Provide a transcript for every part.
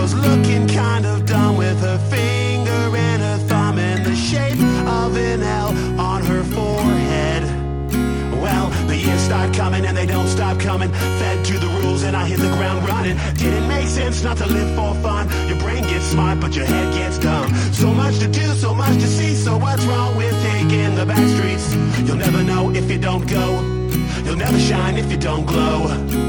was looking kind of dumb with her finger and her thumb in the shape of an L on her forehead. Well, the years start coming and they don't stop coming. Fed to the rules and I hit the ground running. Didn't make sense not to live for fun. Your brain gets smart but your head gets dumb. So much to do, so much to see. So what's wrong with taking the back streets? You'll never know if you don't go. You'll never shine if you don't glow.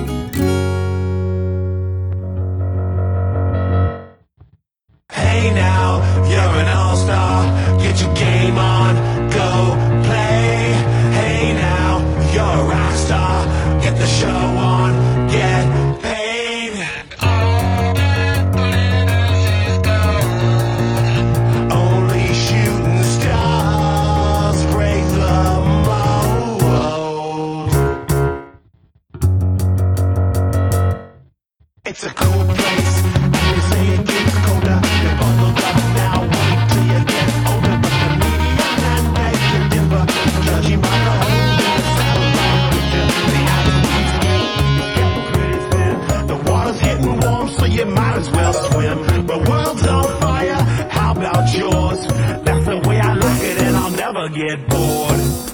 Hey now, you're an all-star. Get your game on, go play. Hey now, you're a rock star. Get the show on, get paid. All that glitters is gold. Only shooting stars break the mold. It's a cool place. They say it gets colder. You're bundled up now. Wait till you get older. But the media man makes you differ. Judging by the whole satellite picture. The attitude's getting pretty thin. The water's getting warm, so you might as well swim. The world's on fire. How about yours? That's the way I like it, and I'll never get bored.